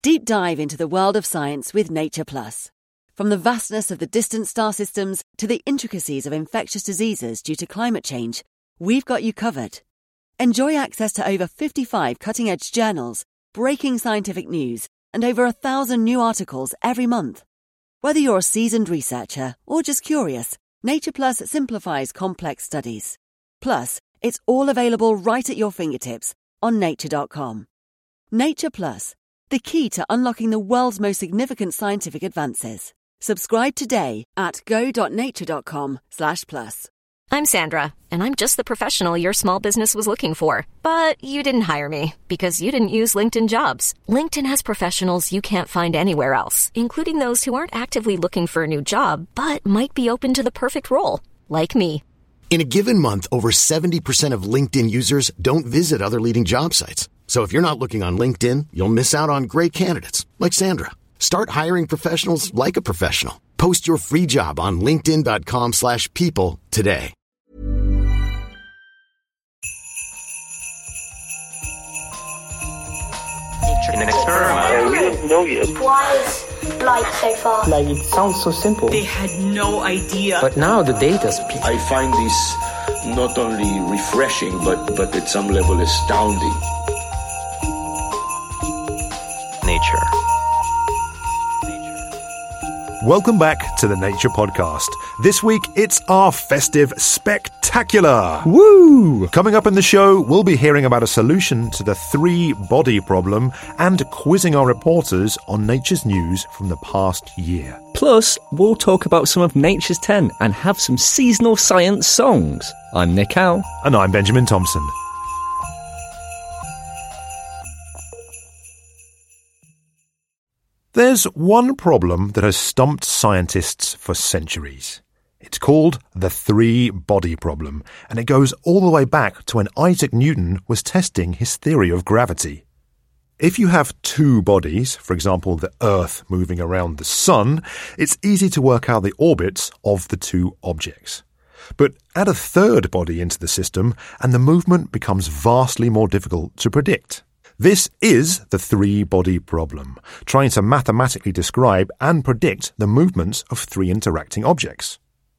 Deep dive into the world of science with Nature Plus. From the vastness of the distant star systems to the intricacies of infectious diseases due to climate change, we've got you covered. Enjoy access to over 55 cutting-edge journals, breaking scientific news, and over 1,000 new articles every month. Whether you're a seasoned researcher or just curious, Nature Plus simplifies complex studies. Plus, it's all available right at your fingertips on nature.com. Nature Plus, the key to unlocking the world's most significant scientific advances. Subscribe today at go.nature.com/plus. I'm Sandra, and I'm just the professional your small business was looking for. But you didn't hire me because you didn't use LinkedIn Jobs. LinkedIn has professionals you can't find anywhere else, including those who aren't actively looking for a new job, but might be open to the perfect role, like me. In a given month, over 70% of LinkedIn users don't visit other leading job sites. So if you're not looking on LinkedIn, you'll miss out on great candidates like Sandra. Start hiring professionals like a professional. Post your free job on linkedin.com/people today. In an experiment. We don't know yet. Why is light so far? Like, it sounds so simple. They had no idea. But now the data speaks. I find this not only refreshing, but at some level astounding. Nature. Welcome back to the Nature Podcast. This week, it's our festive spectacular. Woo! Coming up in the show, we'll be hearing about a solution to the three-body problem and quizzing our reporters on nature's news from the past year. Plus, we'll talk about some of Nature's 10 and have some seasonal science songs. I'm Nick Howe. And I'm Benjamin Thompson. There's one problem that has stumped scientists for centuries. It's called the three-body problem, and it goes all the way back to when Isaac Newton was testing his theory of gravity. If you have two bodies, for example the Earth moving around the Sun, it's easy to work out the orbits of the two objects. But add a third body into the system, and the movement becomes vastly more difficult to predict. This is the three-body problem, trying to mathematically describe and predict the movements of three interacting objects.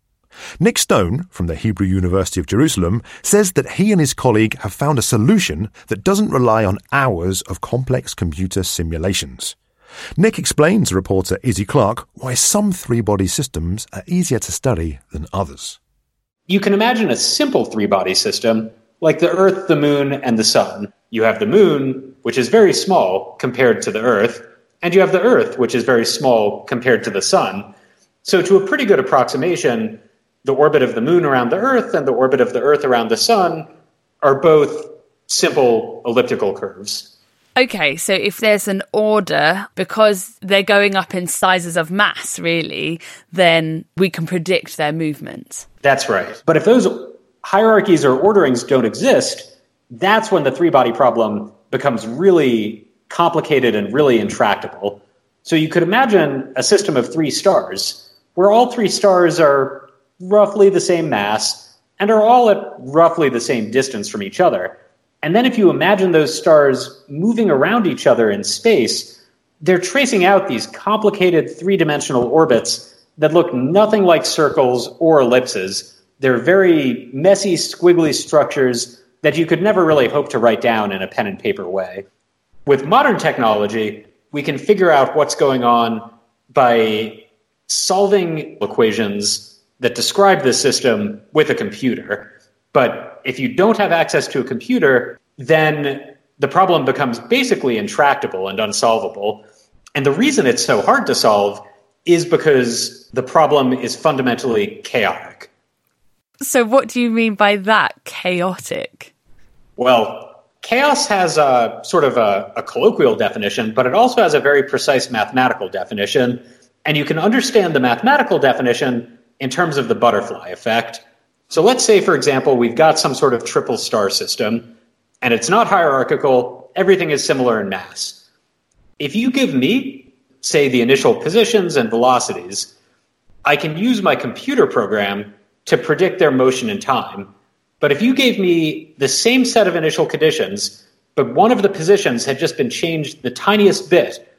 Nick Stone, from the Hebrew University of Jerusalem, says that he and his colleague have found a solution that doesn't rely on hours of complex computer simulations. Nick explains to reporter Izzy Clark why some three-body systems are easier to study than others. You can imagine a simple three-body system like the Earth, the Moon, and the Sun. You have the Moon, which is very small compared to the Earth, and you have the Earth, which is very small compared to the Sun. So to a pretty good approximation, the orbit of the Moon around the Earth and the orbit of the Earth around the Sun are both simple elliptical curves. Okay, so if there's an order, because they're going up in sizes of mass, really, then we can predict their movements. That's right. But if those hierarchies or orderings don't exist, that's when the three-body problem becomes really complicated and really intractable. So you could imagine a system of three stars, where all three stars are roughly the same mass and are all at roughly the same distance from each other. And then if you imagine those stars moving around each other in space, they're tracing out these complicated three-dimensional orbits that look nothing like circles or ellipses. They're very messy, squiggly structures that you could never really hope to write down in a pen and paper way. With modern technology, we can figure out what's going on by solving equations that describe the system with a computer. But if you don't have access to a computer, then the problem becomes basically intractable and unsolvable. And the reason it's so hard to solve is because the problem is fundamentally chaotic. So what do you mean by that, chaotic? Well, chaos has a sort of a colloquial definition, but it also has a very precise mathematical definition. And you can understand the mathematical definition in terms of the butterfly effect. So let's say, for example, we've got some sort of triple star system, and it's not hierarchical. Everything is similar in mass. If you give me, say, the initial positions and velocities, I can use my computer program to predict their motion in time. But if you gave me the same set of initial conditions, but one of the positions had just been changed the tiniest bit,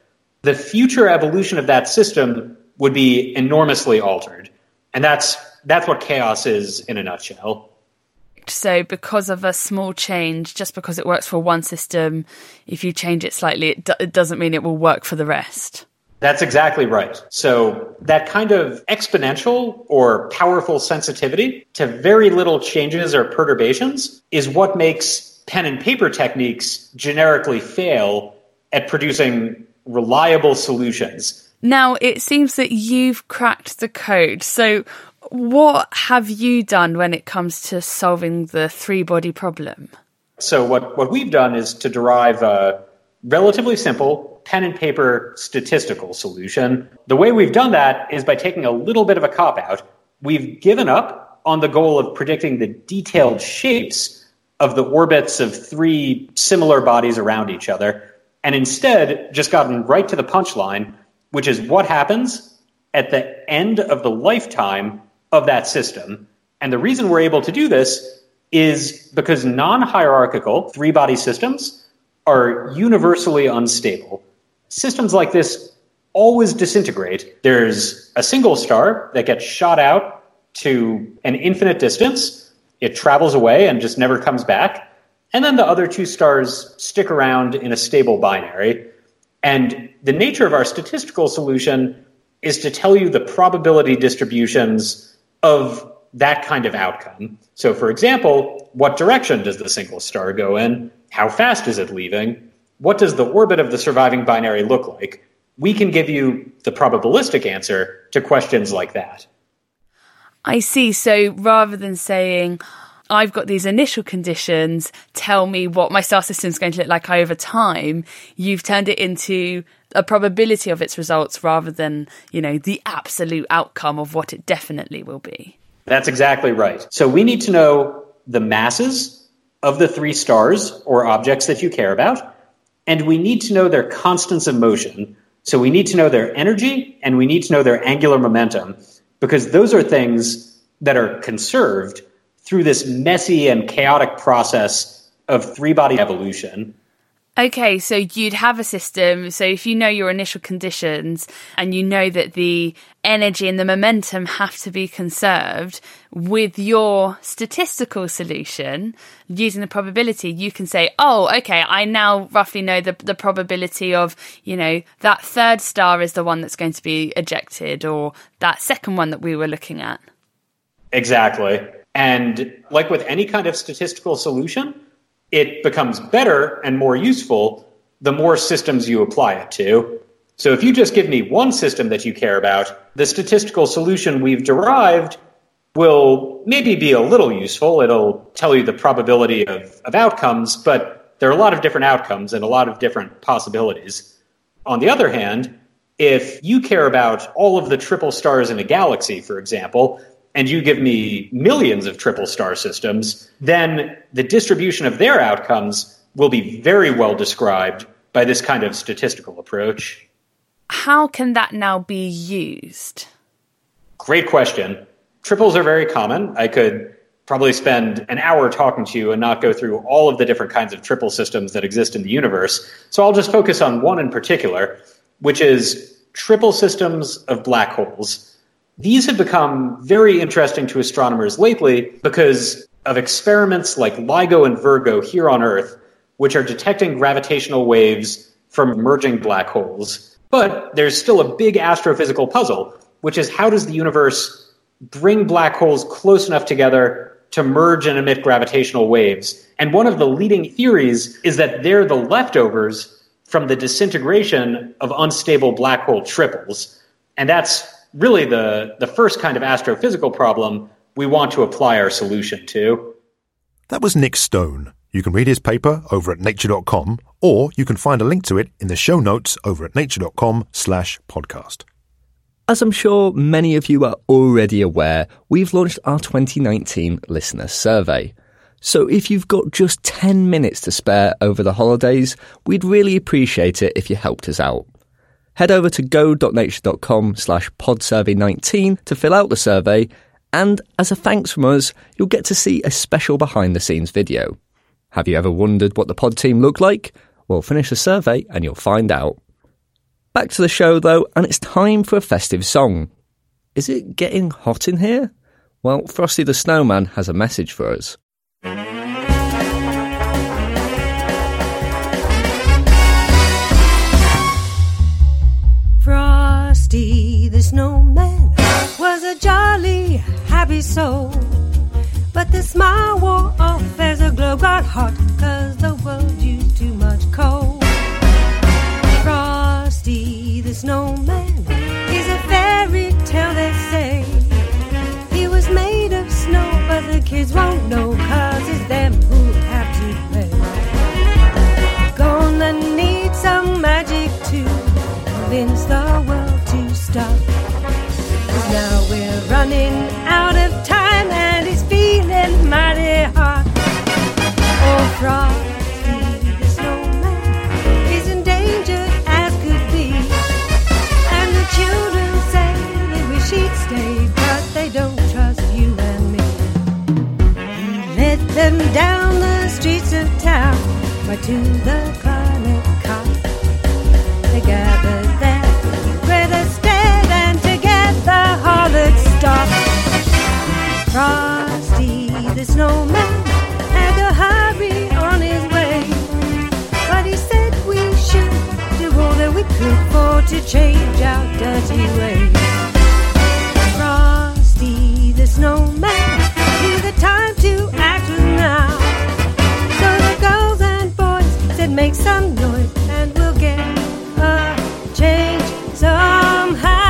the future evolution of that system would be enormously altered. And that's what chaos is in a nutshell. So because of a small change, just because it works for one system, if you change it slightly, it doesn't mean it will work for the rest. That's exactly right. So that kind of exponential or powerful sensitivity to very little changes or perturbations is what makes pen and paper techniques generically fail at producing reliable solutions. Now, it seems that you've cracked the code. So what have you done when it comes to solving the three-body problem? So what we've done is to derive a relatively simple pen and paper statistical solution. The way we've done that is by taking a little bit of a cop-out. We've given up on the goal of predicting the detailed shapes of the orbits of three similar bodies around each other, and instead just gotten right to the punchline, which is what happens at the end of the lifetime of that system. And the reason we're able to do this is because non-hierarchical three-body systems are universally unstable. Systems like this always disintegrate. There's a single star that gets shot out to an infinite distance. It travels away and just never comes back. And then the other two stars stick around in a stable binary. And the nature of our statistical solution is to tell you the probability distributions of that kind of outcome. So, for example, what direction does the single star go in? How fast is it leaving? What does the orbit of the surviving binary look like? We can give you the probabilistic answer to questions like that. I see. So rather than saying, I've got these initial conditions, tell me what my star system is going to look like over time, you've turned it into a probability of its results rather than, the absolute outcome of what it definitely will be. That's exactly right. So we need to know the masses of the three stars or objects that you care about, and we need to know their constants of motion. So we need to know their energy, and we need to know their angular momentum, because those are things that are conserved through this messy and chaotic process of three-body evolution. Okay, so you'd have a system, so if you know your initial conditions and you know that the energy and the momentum have to be conserved, with your statistical solution, using the probability, you can say, oh, okay, I now roughly know the probability of, that third star is the one that's going to be ejected, or that second one that we were looking at. Exactly. And like with any kind of statistical solution, it becomes better and more useful the more systems you apply it to. So if you just give me one system that you care about, the statistical solution we've derived will maybe be a little useful. It'll tell you the probability of outcomes, but there are a lot of different outcomes and a lot of different possibilities. On the other hand, if you care about all of the triple stars in a galaxy, for example, and you give me millions of triple star systems, then the distribution of their outcomes will be very well described by this kind of statistical approach. How can that now be used? Great question. Triples are very common. I could probably spend an hour talking to you and not go through all of the different kinds of triple systems that exist in the universe. So I'll just focus on one in particular, which is triple systems of black holes. These have become very interesting to astronomers lately because of experiments like LIGO and Virgo here on Earth, which are detecting gravitational waves from merging black holes. But there's still a big astrophysical puzzle, which is how does the universe bring black holes close enough together to merge and emit gravitational waves? And one of the leading theories is that they're the leftovers from the disintegration of unstable black hole triples. And that's really the first kind of astrophysical problem we want to apply our solution to. That was Nick Stone. You can read his paper over at nature.com, or you can find a link to it in the show notes over at nature.com/podcast. As I'm sure many of you are already aware, we've launched our 2019 listener survey. So if you've got just 10 minutes to spare over the holidays, we'd really appreciate it if you helped us out. Head over to go.nature.com/podsurvey19 to fill out the survey, and as a thanks from us, you'll get to see a special behind-the-scenes video. Have you ever wondered what the pod team look like? Well, finish the survey and you'll find out. Back to the show, though, and it's time for a festive song. Is it getting hot in here? Well, Frosty the Snowman has a message for us. Frosty the Snowman was a jolly, happy soul. But the smile wore off as the glow got hot, 'cause the world used too much coal. Frosty the Snowman is a fairy tale, they say. He was made of snow, but the kids won't know, 'cause it's them who have to play. Gonna need some magic to convince the world to stop. 'Cause now we're running out of time and it's feeling mighty hot. Oh, Frosty the Snowman is in danger as could be. And the children say they wish he'd stay, but they don't trust you and me. He led them down the streets of town, right to the climate cop. They gathered there where they stared, and together hollered stop. Frosty the Snowman had to hurry on his way, but he said we should do all that we could for to change our dirty ways. Frosty the Snowman knew the time to act was now. So the girls and boys said make some noise and we'll get a change somehow.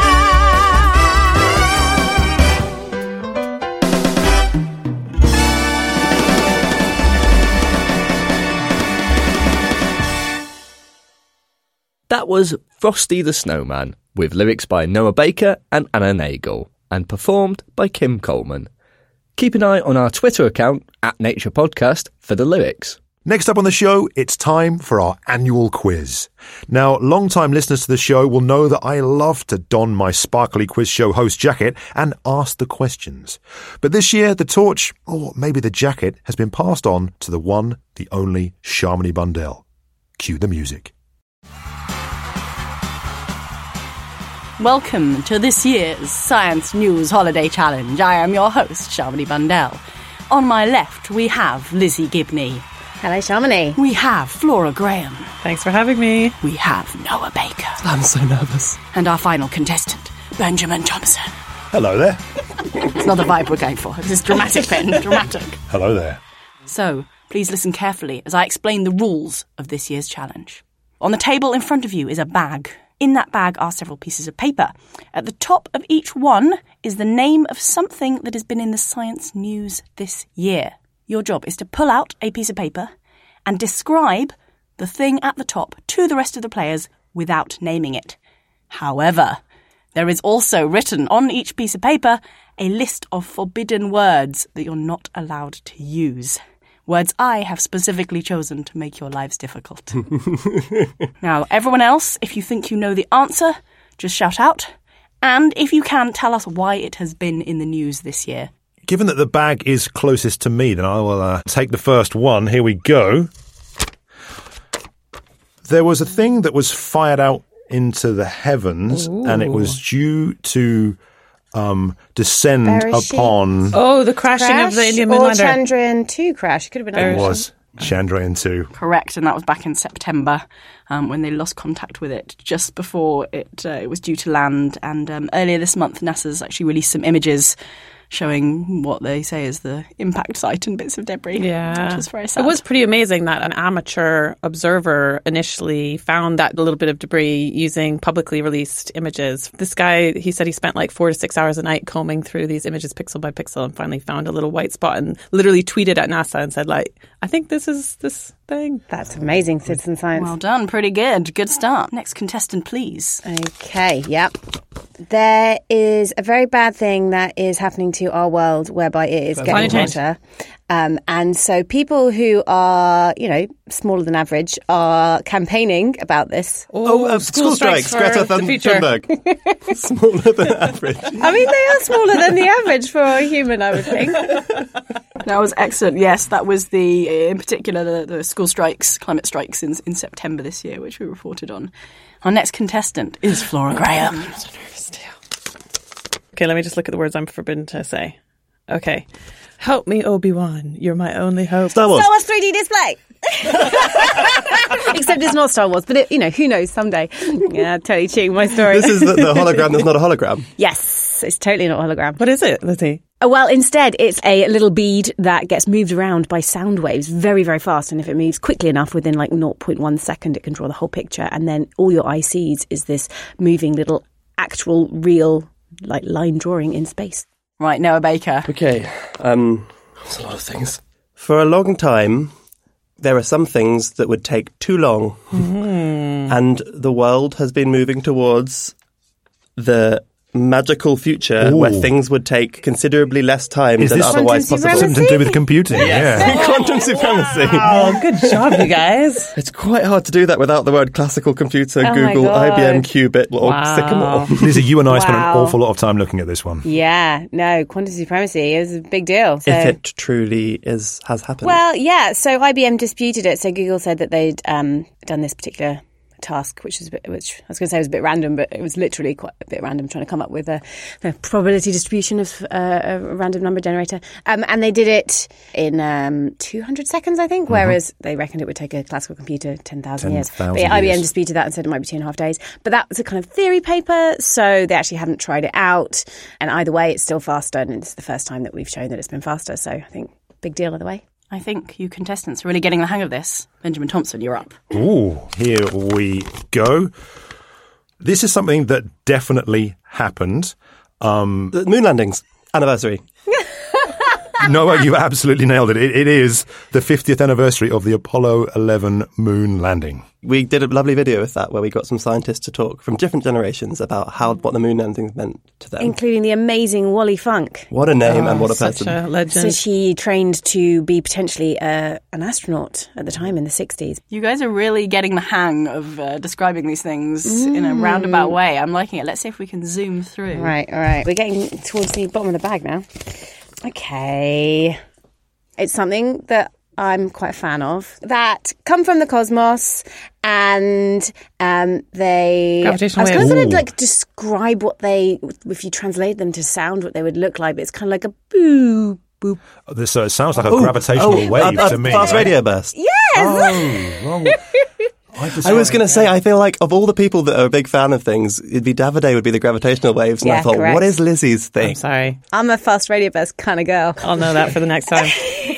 That was Frosty the Snowman, with lyrics by Noah Baker and Anna Nagel, and performed by Kim Coleman. Keep an eye on our Twitter account, @NaturePodcast, for the lyrics. Next up on the show, it's time for our annual quiz. Now, long-time listeners to the show will know that I love to don my sparkly quiz show host jacket and ask the questions. But this year, the torch, or maybe the jacket, has been passed on to the one, the only Shamini Bundell. Cue the music. Welcome to this year's Science News Holiday Challenge. I am your host, Shamini Bundell. On my left, we have Lizzie Gibney. Hello, Shamini. We have Flora Graham. Thanks for having me. We have Noah Baker. I'm so nervous. And our final contestant, Benjamin Thompson. Hello there. It's not the vibe we're going for. This is dramatic, Ben. Dramatic. Hello there. So, please listen carefully as I explain the rules of this year's challenge. On the table in front of you is a bag. In that bag are several pieces of paper. At the top of each one is the name of something that has been in the science news this year. Your job is to pull out a piece of paper and describe the thing at the top to the rest of the players without naming it. However, there is also written on each piece of paper a list of forbidden words that you're not allowed to use. Words I have specifically chosen to make your lives difficult. Now, everyone else, if you think you know the answer, just shout out. And if you can, tell us why it has been in the news this year. Given that the bag is closest to me, then I will take the first one. Here we go. There was a thing that was fired out into the heavens, and it was due to descend upon... Oh, the crashing of the Indian Moonlander. Or Chandrayaan-2 crash. Could have been It was Chandrayaan-2. Correct, and that was back in September when they lost contact with it just before it was due to land. And earlier this month, NASA's actually released some images showing what they say is the impact site and bits of debris. Yeah. Which was very sad. It was pretty amazing that an amateur observer initially found that little bit of debris using publicly released images. This guy, he said he spent like 4 to 6 hours a night combing through these images pixel by pixel and finally found a little white spot and literally tweeted at NASA and said, like, I think this is this thing. That's amazing, citizen science. Well done. Pretty good. Good start. Next contestant, please. Okay, yep. There is a very bad thing that is happening to our world whereby it is getting hotter. And so people who are, smaller than average are campaigning about this. School strikes, Greta Thunberg. Smaller than average. I mean, they are smaller than the average for a human, I would think. That was excellent. Yes, that was in particular, the school strikes, climate strikes in September this year, which we reported on. Our next contestant is Flora Graham. I'm so nervous too. Okay, let me just look at the words I'm forbidden to say. Okay. Help me, Obi-Wan. You're my only hope. Star Wars 3D display. Except it's not Star Wars, but who knows, someday. Yeah, totally cheating my story. This is the hologram that's not a hologram. Yes, it's totally not a hologram. What is it, Lizzie? Well, instead, it's a little bead that gets moved around by sound waves very, very fast. And if it moves quickly enough, within 0.1 second, it can draw the whole picture. And then all your eye sees is this moving little actual, real, line drawing in space. Right, Noah Baker. Okay, there's a lot of things. For a long time, there are some things that would take too long. And the world has been moving towards the magical future where things would take considerably less time than otherwise possible. Something to do with computing, yeah. Quantum supremacy. Oh, good job, you guys. It's quite hard to do that without the word classical computer, Google, IBM, Qubit, or Sycamore. Lizzie, you and I spent an awful lot of time looking at this one. Yeah, no, quantum supremacy is a big deal. So. If it truly has happened. Well, yeah, so IBM disputed it. So Google said that they'd done this particular task, which I was going to say was a bit random, but it was literally quite a bit random, trying to come up with a probability distribution of a random number generator. And they did it in 200 seconds, I think, whereas they reckoned it would take a classical computer 10,000 years. But yeah, IBM disputed that and said it might be 2.5 days. But that was a kind of theory paper, so they actually haven't tried it out. And either way, it's still faster, and it's the first time that we've shown that it's been faster. So I think big deal either way. I think you contestants are really getting the hang of this. Benjamin Thompson, you're up. Ooh, here we go. This is something that definitely happened. The moon landings anniversary. No, you absolutely nailed it. It is the 50th anniversary of the Apollo 11 moon landing. We did a lovely video with that where we got some scientists to talk from different generations about what the moon landings meant to them. Including the amazing Wally Funk. What a name and what a person. Such a legend. So she trained to be potentially an astronaut at the time in the 60s. You guys are really getting the hang of describing these things in a roundabout way. I'm liking it. Let's see if we can zoom through. Right, all right. We're getting towards the bottom of the bag now. Okay. It's something that I'm quite a fan of that come from the cosmos, and they. Gravitational I was waves. going to describe what if you translate them to sound, what they would look like. But it's kind of like a boo boop. So it sounds like a gravitational wave to me. Fast radio burst. Yes. Oh, wrong. I was going to say, I feel like of all the people that are a big fan of things, Davide would be the gravitational waves. And Yeah, I thought, correct. what is Lizzie's thing? I'm sorry. I'm a fast radio burst kind of girl. I'll know that for the next time.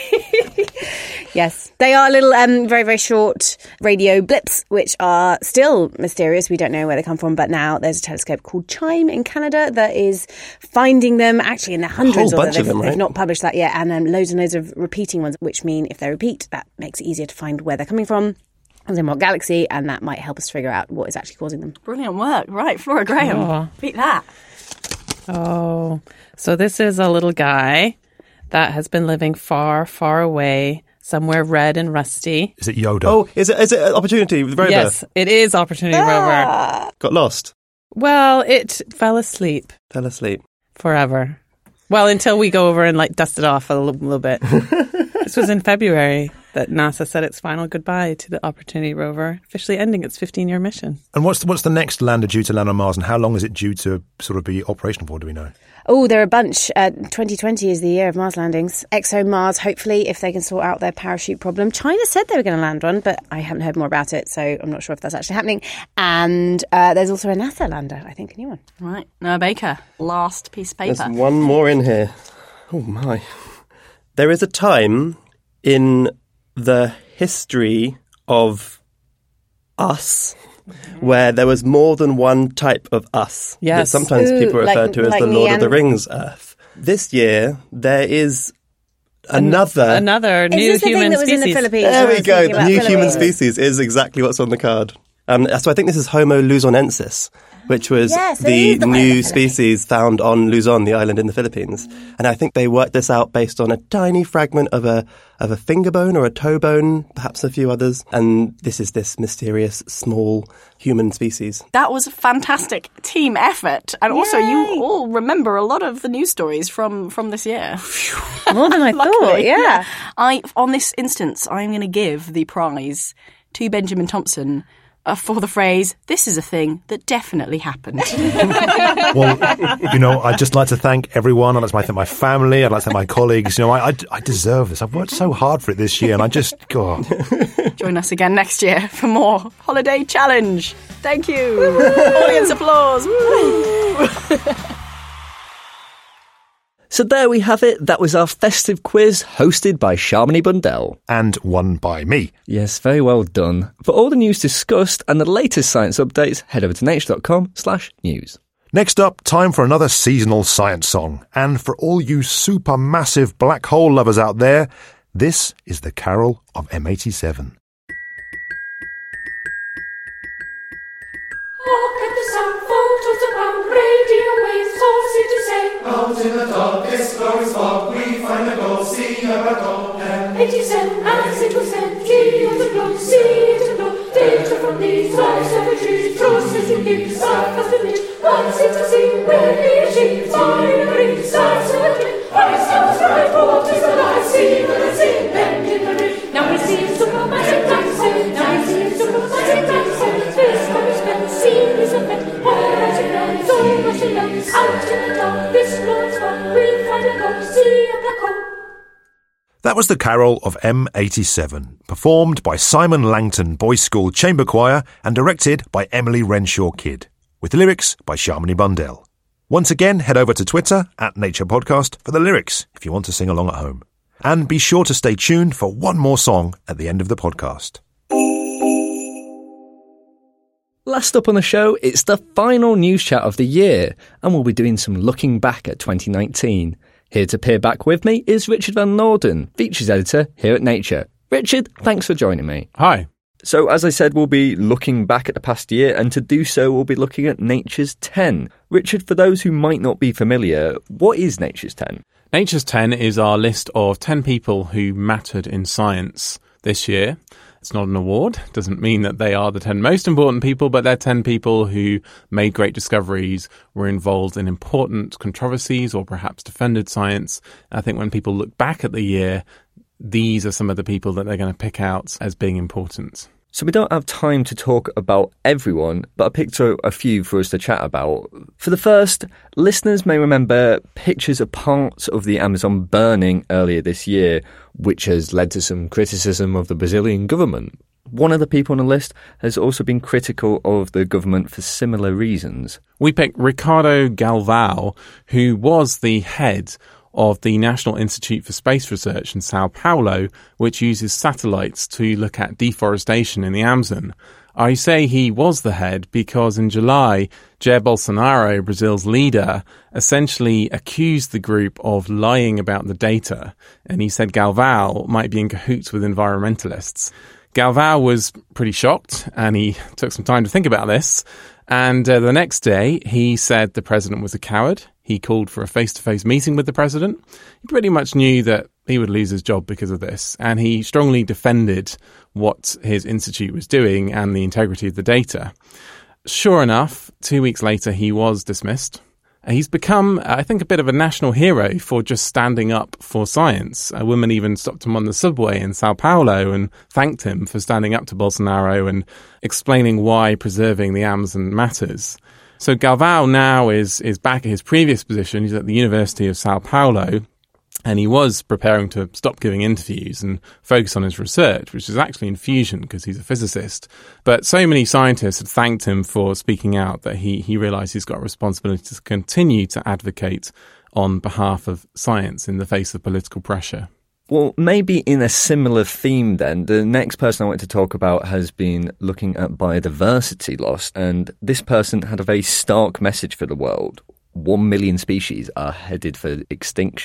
Yes, they are little, very, very short radio blips, which are still mysterious. We don't know where they come from, but now there's a telescope called CHIME in Canada that is finding them, actually in the hundreds. A whole bunch of them, right? They've not published that yet, and loads and loads of repeating ones, which mean if they repeat, that makes it easier to find where they're coming from and in what galaxy, and that might help us figure out what is actually causing them. Brilliant work. Right, Flora Graham. Oh. Beat that. Oh, so this is a little guy that has been living far, far away, somewhere red and rusty. Is it Yoda? Oh, is it Opportunity with Rover? Yes, it is Opportunity Rover. Got lost. Well, it fell asleep Fell asleep. forever. Well, until we go over and dust it off a little bit. This was in February that NASA said its final goodbye to the Opportunity Rover, officially ending its 15-year mission. And what's the next lander due to land on Mars, and how long is it due to sort of be operational for, do we know? Oh, there are a bunch. 2020 is the year of Mars landings. ExoMars, hopefully, if they can sort out their parachute problem. China said they were going to land one, but I haven't heard more about it, so I'm not sure if that's actually happening. And there's also a NASA lander, I think, a new one. Right, Noah Baker, last piece of paper. There's one more in here. Oh, my. There is a time in the history of us where there was more than one type of us. Yes. That sometimes people refer to as the Lord of the Rings Earth. This year, there is another new human thing that was species. in the Philippines? There we go. The new human Philippines. species is exactly what's on the card. So I think this is Homo luzonensis, which was the new species found on Luzon, the island in the Philippines. And I think they worked this out based on a tiny fragment of a finger bone or a toe bone, perhaps a few others. And this is this mysterious small human species. That was a fantastic team effort. And also, you all remember a lot of the news stories from this year. More than I thought, yeah. On this instance, I'm going to give the prize to Benjamin Thompson for the phrase, "This is a thing that definitely happened." Well, I'd just like to thank everyone. I'd like to thank my family. I'd like to thank my colleagues. I deserve this. I've worked so hard for it this year, and I just, God. Join us again next year for more Holiday Challenge. Thank you. Audience applause. So there we have it. That was our festive quiz hosted by Shamini Bundell. And won by me. Yes, very well done. For all the news discussed and the latest science updates, head over to nature.com/news. Next up, time for another seasonal science song. And for all you supermassive black hole lovers out there, this is the Carol of M87. Out in the darkest glowing spot, we find the gold, see a black hole. M87, as it was said, G of the glow, see it glow. Data from these live cemeteries, processing these surface image. Once it's a scene, where he achieves, finally, starts to a clip. I sounds right, what is the light, see the scene, bend in the ring. Now we see supermassive dinosaur, now we see supermassive dinosaur. This time we spend, see this event, where as it runs, so much it runs, out in the dark. That was the Carol of M87, performed by Simon Langton Boys School Chamber Choir and directed by Emily Renshaw Kidd, with lyrics by Shamini Bundell. Once again, head over to Twitter @NaturePodcast for the lyrics if you want to sing along at home. And be sure to stay tuned for one more song at the end of the podcast. Last up on the show, it's the final news chat of the year, and we'll be doing some looking back at 2019. Here to peer back with me is Richard Van Noorden, features editor here at Nature. Richard, thanks for joining me. Hi. So, as I said, we'll be looking back at the past year, and to do so, we'll be looking at Nature's 10. Richard, for those who might not be familiar, what is Nature's 10? Nature's 10 is our list of 10 people who mattered in science this year. It's not an award. It doesn't mean that they are the 10 most important people, but they're 10 people who made great discoveries, were involved in important controversies, or perhaps defended science. I think when people look back at the year, these are some of the people that they're going to pick out as being important. So we don't have time to talk about everyone, but I picked out a few for us to chat about. For the first, listeners may remember pictures of parts of the Amazon burning earlier this year, which has led to some criticism of the Brazilian government. One of the people on the list has also been critical of the government for similar reasons. We picked Ricardo Galvão, who was the head of the National Institute for Space Research in Sao Paulo, which uses satellites to look at deforestation in the Amazon. I say he was the head because in July, Jair Bolsonaro, Brazil's leader, essentially accused the group of lying about the data, and he said Galvão might be in cahoots with environmentalists. Galvão was pretty shocked, and he took some time to think about this, and the next day he said the president was a coward. He called for a face-to-face meeting with the president. He pretty much knew that he would lose his job because of this, and he strongly defended what his institute was doing and the integrity of the data. Sure enough, 2 weeks later, he was dismissed. He's become, I think, a bit of a national hero for just standing up for science. A woman even stopped him on the subway in Sao Paulo and thanked him for standing up to Bolsonaro and explaining why preserving the Amazon matters. So Galvão now is back at his previous position. He's at the University of Sao Paulo, and he was preparing to stop giving interviews and focus on his research, which is actually in fusion because he's a physicist. But so many scientists had thanked him for speaking out that he realised he's got a responsibility to continue to advocate on behalf of science in the face of political pressure. Well, maybe in a similar theme then, the next person I want to talk about has been looking at biodiversity loss, and this person had a very stark message for the world. 1 million species are headed for extinction.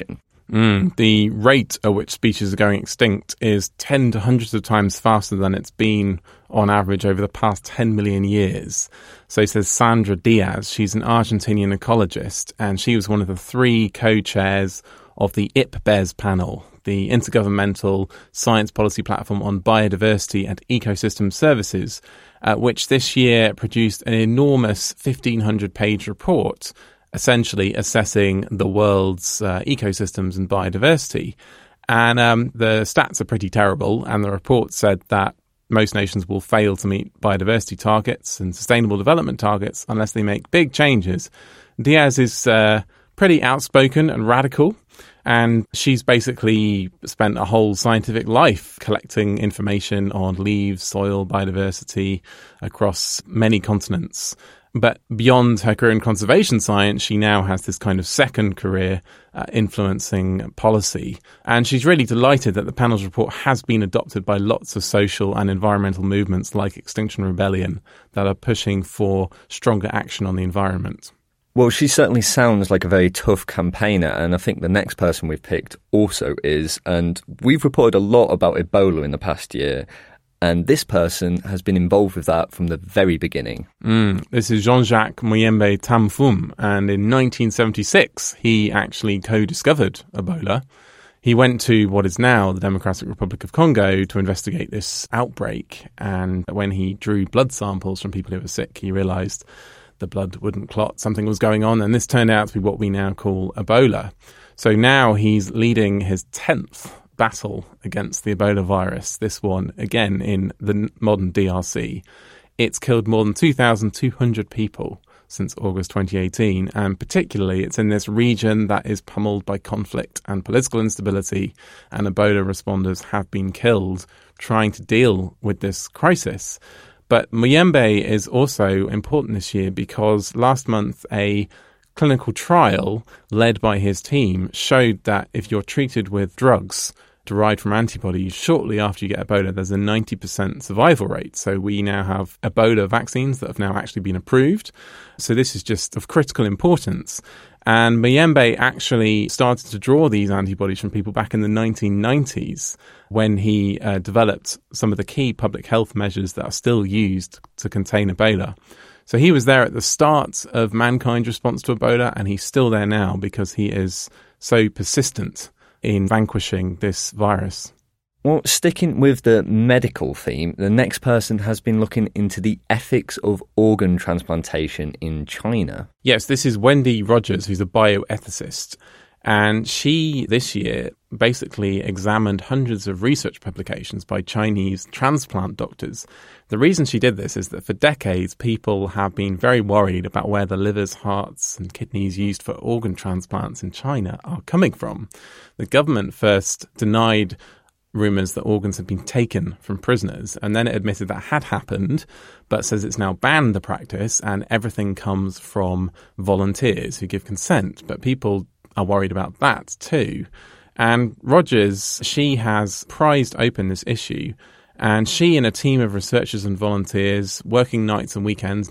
The rate at which species are going extinct is 10 to hundreds of times faster than it's been on average over the past 10 million years. So says Sandra Diaz. She's an Argentinian ecologist, and she was one of the 3 co-chairs of the IPBES panel, the Intergovernmental Science Policy Platform on Biodiversity and Ecosystem Services, which this year produced an enormous 1,500-page report essentially assessing the world's ecosystems and biodiversity. And the stats are pretty terrible, and the report said that most nations will fail to meet biodiversity targets and sustainable development targets unless they make big changes. Diaz is pretty outspoken and radical, and she's basically spent a whole scientific life collecting information on leaves, soil, biodiversity across many continents. But beyond her career in conservation science, she now has this kind of second career influencing policy. And she's really delighted that the panel's report has been adopted by lots of social and environmental movements like Extinction Rebellion that are pushing for stronger action on the environment. Well, she certainly sounds like a very tough campaigner, and I think the next person we've picked also is. And we've reported a lot about Ebola in the past year, and this person has been involved with that from the very beginning. This is Jean-Jacques Muyembe Tamfum, and in 1976 he actually co-discovered Ebola. He went to what is now the Democratic Republic of Congo to investigate this outbreak, and when he drew blood samples from people who were sick, he realised the blood wouldn't clot, something was going on, and this turned out to be what we now call Ebola. So now he's leading his 10th battle against the Ebola virus, this one again in the modern DRC. It's killed more than 2,200 people since August 2018, and particularly it's in this region that is pummeled by conflict and political instability, and Ebola responders have been killed trying to deal with this crisis. But Muyembe is also important this year because last month a clinical trial led by his team showed that if you're treated with drugs derived from antibodies shortly after you get Ebola, there's a 90% survival rate. So we now have Ebola vaccines that have now actually been approved. So this is just of critical importance. And Muyembe actually started to draw these antibodies from people back in the 1990s when he developed some of the key public health measures that are still used to contain Ebola. So he was there at the start of mankind's response to Ebola, and he's still there now because he is so persistent in vanquishing this virus. Well, sticking with the medical theme, the next person has been looking into the ethics of organ transplantation in China. Yes, this is Wendy Rogers, who's a bioethicist. And she, this year, basically examined hundreds of research publications by Chinese transplant doctors. The reason she did this is that for decades, people have been very worried about where the livers, hearts and kidneys used for organ transplants in China are coming from. The government first denied rumours that organs had been taken from prisoners, and then it admitted that had happened, but says it's now banned the practice and everything comes from volunteers who give consent. But people are worried about that too. And Rogers, she has prized open this issue, and she and a team of researchers and volunteers working nights and weekends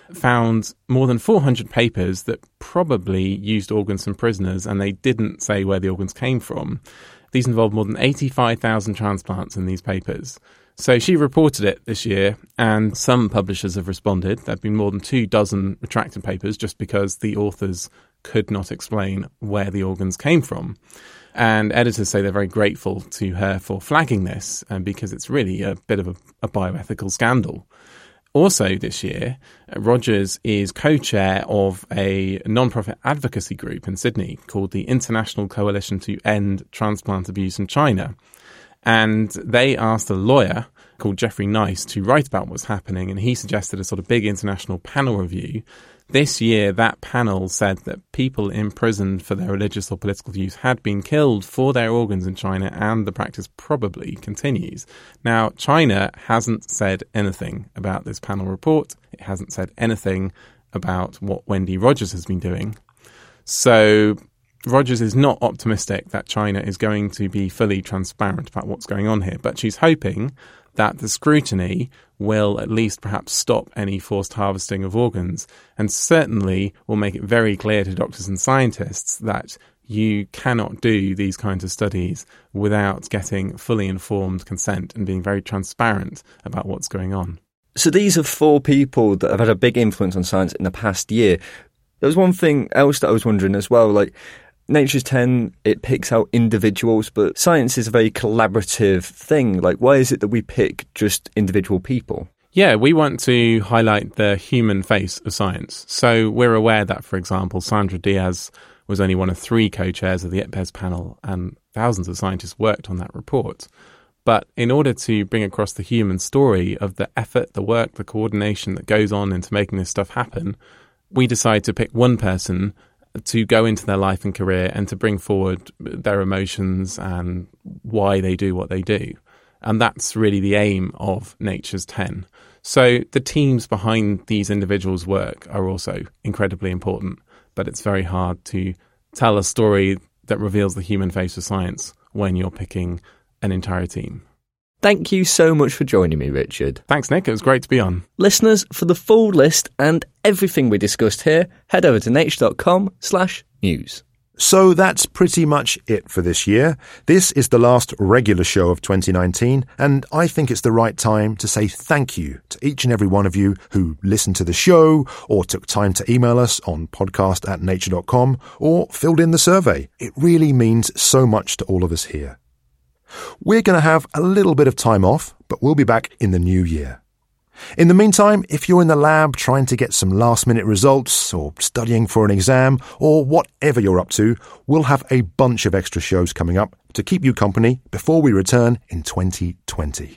found more than 400 papers that probably used organs from prisoners, and they didn't say where the organs came from. These involved more than 85,000 transplants in these papers. So she reported it this year, and some publishers have responded. There have been more than 24 retracted papers just because the authors could not explain where the organs came from. And editors say they're very grateful to her for flagging this, because it's really a bit of a bioethical scandal. Also this year, Rogers is co-chair of a non-profit advocacy group in Sydney called the International Coalition to End Transplant Abuse in China. And they asked a lawyer called Jeffrey Nice to write about what's happening, and he suggested a sort of big international panel review. This year, that panel said that people imprisoned for their religious or political views had been killed for their organs in China, and the practice probably continues. Now, China hasn't said anything about this panel report. It hasn't said anything about what Wendy Rogers has been doing. So Rogers is not optimistic that China is going to be fully transparent about what's going on here, but she's hoping that the scrutiny will at least perhaps stop any forced harvesting of organs, and certainly will make it very clear to doctors and scientists that You cannot do these kinds of studies without getting fully informed consent and being very transparent about what's going on. So these are 4 people that have had a big influence on science in the past year. There was one thing else that I was wondering as well, like Nature's 10, it picks out individuals, but science is a very collaborative thing. Like, why is it that we pick just individual people? Yeah, we want to highlight the human face of science. So we're aware that, for example, Sandra Diaz was only one of 3 co-chairs of the IPBES panel, and thousands of scientists worked on that report. But in order to bring across the human story of the effort, the work, the coordination that goes on into making this stuff happen, we decided to pick one person to go into their life and career and to bring forward their emotions and why they do what they do. And that's really the aim of Nature's 10. So the teams behind these individuals' work are also incredibly important, but it's very hard to tell a story that reveals the human face of science when you're picking an entire team. Thank you so much for joining me, Richard. Thanks, Nick. It was great to be on. Listeners, for the full list and everything we discussed here, head over to nature.com/news. So that's pretty much it for this year. This is the last regular show of 2019, and I think it's the right time to say thank you to each and every one of you who listened to the show or took time to email us on podcast@nature.com or filled in the survey. It really means so much to all of us here. We're going to have a little bit of time off, but we'll be back in the new year. In the meantime, if you're in the lab trying to get some last-minute results or studying for an exam or whatever you're up to, we'll have a bunch of extra shows coming up to keep you company before we return in 2020.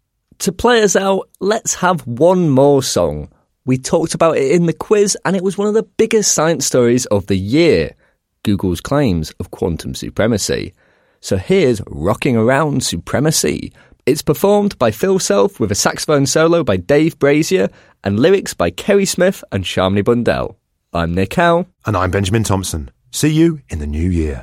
To play us out, let's have one more song. We talked about it in the quiz and it was one of the biggest science stories of the year, Google's claims of quantum supremacy. So here's Rocking Around Supremacy. It's performed by Phil Self with a saxophone solo by Dave Brazier and lyrics by Kerry Smith and Shamini Bundell. I'm Nick Howe. And I'm Benjamin Thompson. See you in the new year.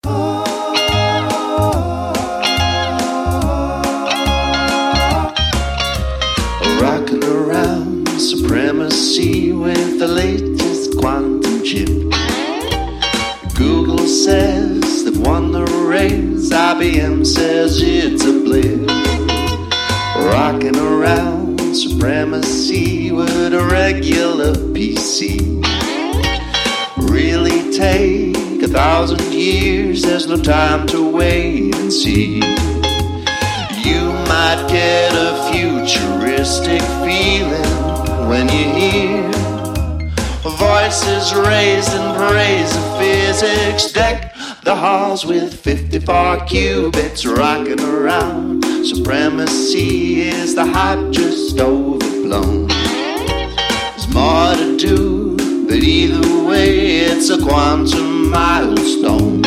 Rocking around supremacy with the latest quantum chip. Google says they've won the race, IBM says it's a blip. Rocking around supremacy with a regular PC. Really take 1,000 years, there's no time to wait and see. You might get a futuristic feeling when you hear voices raised in praise of physics. Deck the halls with 54 qubits. Rocking around supremacy is the hype just overblown. There's more to do, but either way it's a quantum milestone.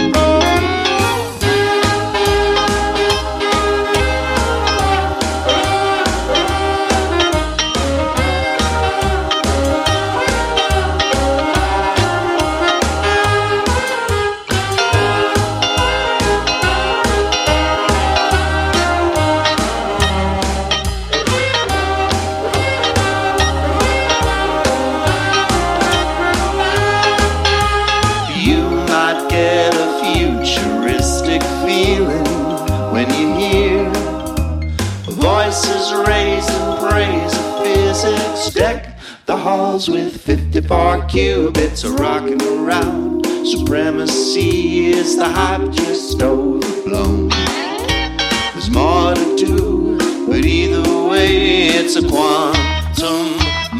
Deck the halls with 54 qubits. Rocking around supremacy is the hype just overblown. There's more to do, but either way it's a quantum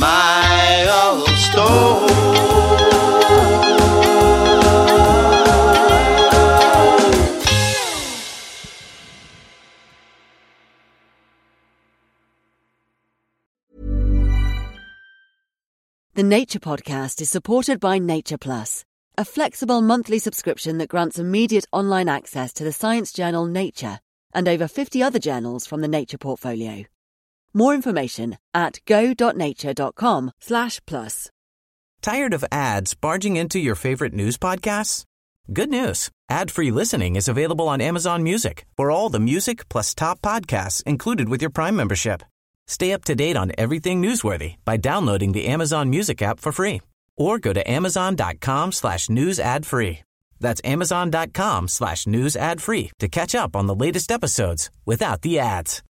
milestone. The Nature Podcast is supported by Nature Plus, a flexible monthly subscription that grants immediate online access to the science journal Nature and over 50 other journals from the Nature portfolio. More information at go.nature.com/plus. Tired of ads barging into your favorite news podcasts? Good news. Ad-free listening is available on Amazon Music for all the music plus top podcasts included with your Prime membership. Stay up to date on everything newsworthy by downloading the Amazon Music app for free or go to amazon.com/news ad free. That's amazon.com/news ad free to catch up on the latest episodes without the ads.